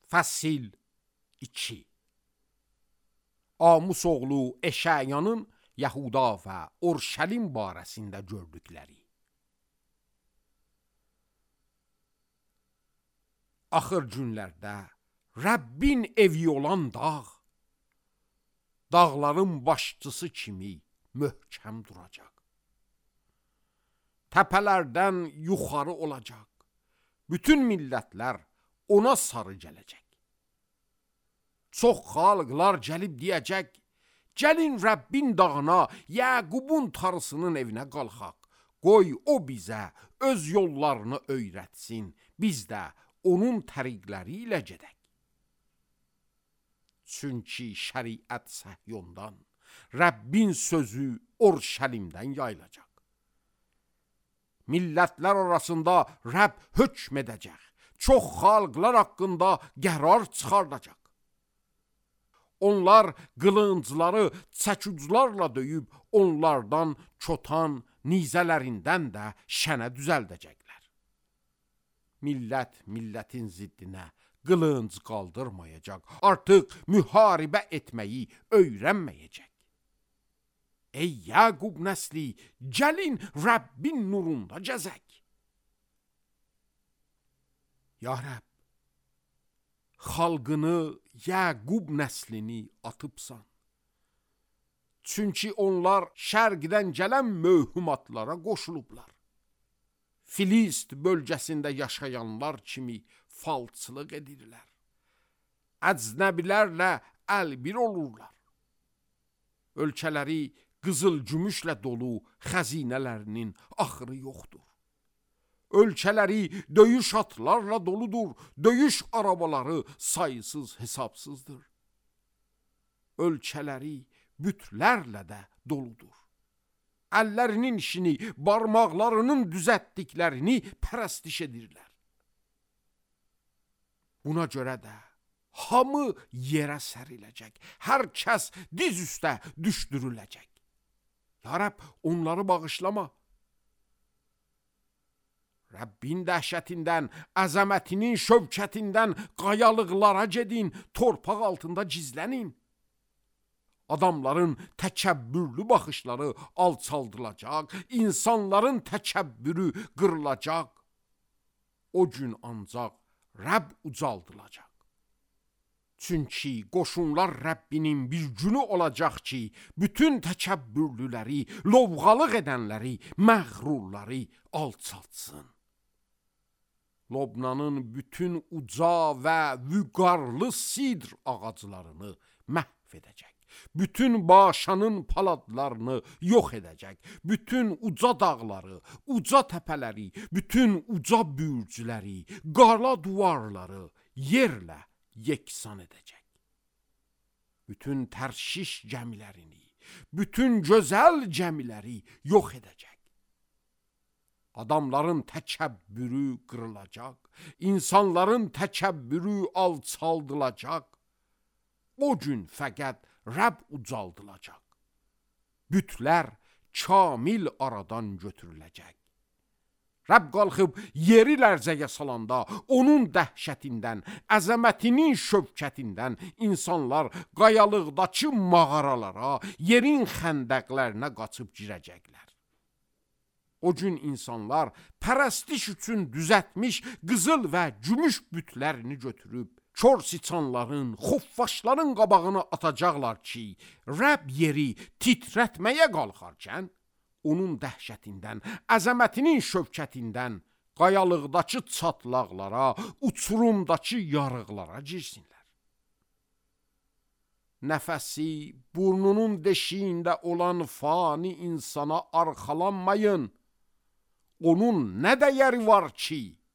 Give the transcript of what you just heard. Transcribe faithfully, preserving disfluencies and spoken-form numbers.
Fəsil iki. Amus oğlu Eşəyanın Yahuda və Urşəlim barəsində gördükləri. Axır günlərdə Rəbbin evi olan dağ, dağların başçısı kimi möhkəm duracaq. Təpələrdən yuxarı olacaq. Bütün millətlər ona sarı gələcək. Çox xalqlar gəlib deyəcək, gəlin Rəbbin dağına, Yəqubun tarısının evinə qalxaq. Qoy o bizə öz yollarını öyrətsin, biz də onun təriqləri ilə gedək. Çünki şəriət Səhyondan, Rəbbin sözü Urşəlimdən yayılacaq. Millətlər arasında Rəbb hökm edəcək. Çox xalqlar haqqında qərar çıxardacaq. Onlar qılıncları çəkuclarla döyüb, onlardan çotan nizələrindən də şənə düzəldəcəklər. Millət millətin ziddinə qılınc qaldırmayacaq, artıq müharibə etməyi öyrənməyəcək. Ey Yəqub nəsli, gəlin Rəbbin nurunda gəzək. Ya Rəbb, xalqını, Yəqub nəslini atıbsan. Çünki onlar şərqdən gələn möhümatlara qoşulublar. Filist bölgəsində yaşayanlar kimi falçılıq edirlər. Əcnəbilərlə əlbir olurlar. Ölkələri qızıl gümüşlə dolu xəzinələrinin axırı yoxdur. Ölkələri döyüş atlarla doludur, döyüş arabaları sayısız hesabsızdır. Ölkələri bütlərlə də doludur. Əllərinin işini, barmaqlarının düzətdiklərini pərəstiş edirlər. Buna görə də hamı yerə səriləcək, hər kəs diz üstə düşdürüləcək. Ya Rəbb, onları bağışlama. Rəbbin dəhşətindən, əzəmətinin şövkətindən qayalıqlara gedin, torpaq altında gizlənin. Adamların təkəbbürlü baxışları alçaldılacaq, insanların təkəbbürü qırılacaq. O gün ancaq Rəbb ucaldılacaq. Çünki qoşunlar Rəbbinin bir günü olacaq ki, bütün təkəbbürlüləri, lovğalıq edənləri, məğrurları alçaltsın. Lobnanın bütün uca və vüqarlı sidr ağaclarını məhv edəcək. Bütün Başanın paladlarını yox edəcək. Bütün uca dağları, uca təpələri, bütün uca bürcləri, qala duvarları yerlə yeksan edəcək. Bütün Tərşiş gəmilərini, bütün gözəl gəmiləri yox edəcək. Adamların təkəbbürü qırılacaq, insanların təkəbbürü alçaldılacaq. O gün fəqət Rəbb ucaldılacaq. Bütlər kamil aradan götürüləcək. Rəbb qalxıb yeri lərzəyə salanda onun dəhşətindən, əzəmətinin şövkətindən insanlar qayalıqdakı mağaralara, yerin xəndəqlərinə qaçıb girəcəklər. O gün insanlar pərəstiş üçün düzətmiş qızıl və gümüş bütlərini götürüb, kör siçanların, xuffaşların qabağına atacaqlar ki, Rəbb yeri titrətməyə qalxarkən, onun dəhşətindən, əzəmətinin şövkətindən, qayalıqdakı çatlaqlara, uçurumdakı yarıqlara girsinlər. Nəfəsi burnunun deşiyində olan fani insana arxalanmayın. Onun nə dəyəri var ki,